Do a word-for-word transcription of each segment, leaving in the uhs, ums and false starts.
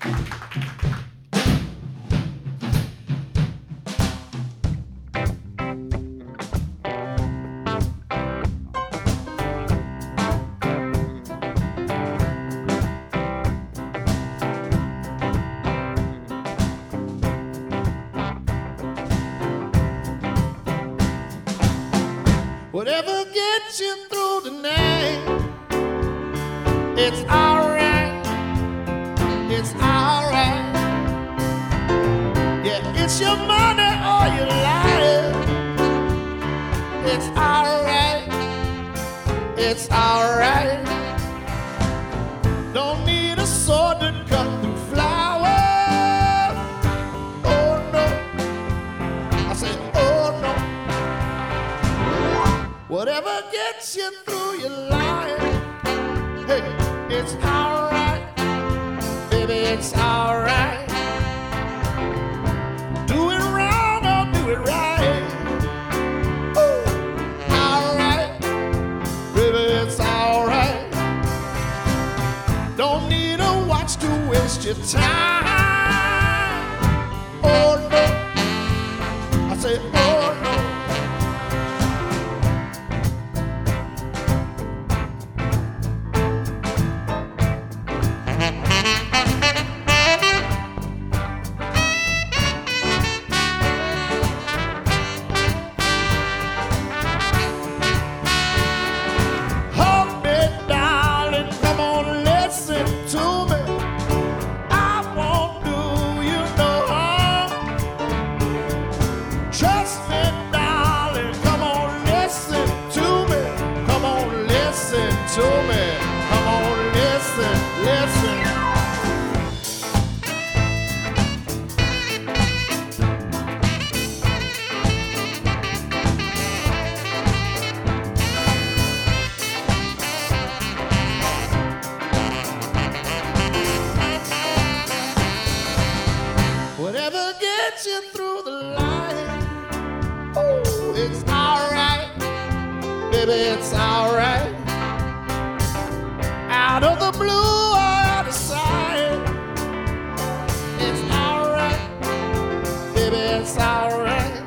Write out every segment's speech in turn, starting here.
Whatever gets you through the night, it's alright, it's alright. Yeah, it's your money or your life. It's alright, it's alright. Don't need a sword to cut through flowers. Oh no, I said oh no. Whatever gets you through your life, hey, it's alright, baby, it's alright. Do it wrong or do it right. Ooh, alright, baby, it's alright. Don't need a watch to waste your time. Oh no, I say oh no. To me, come on, listen, listen. Whatever gets you through the light, oh, it's alright, baby, it's alright. Out of the blue or out of sight, it's alright, baby, it's alright.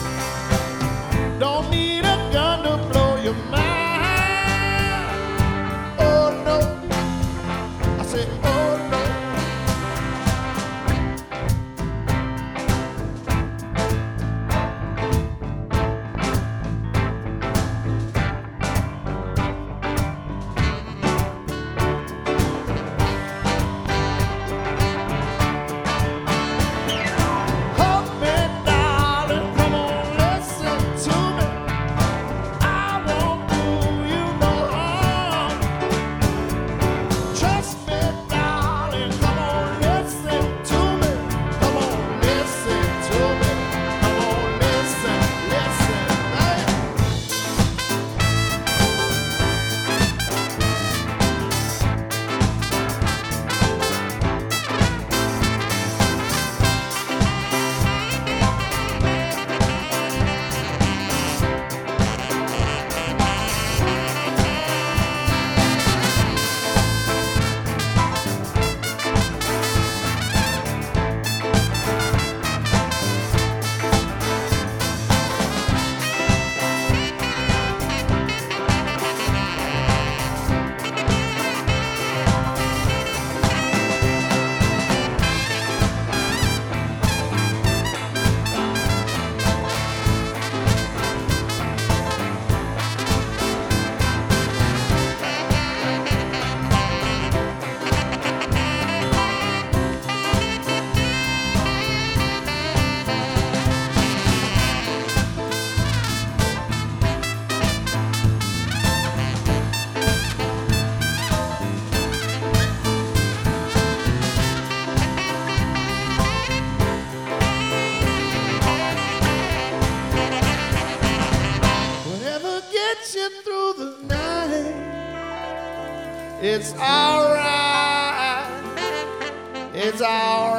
Don't need a gun to blow your mind. Oh no, I say oh no. It's alright, it's alright.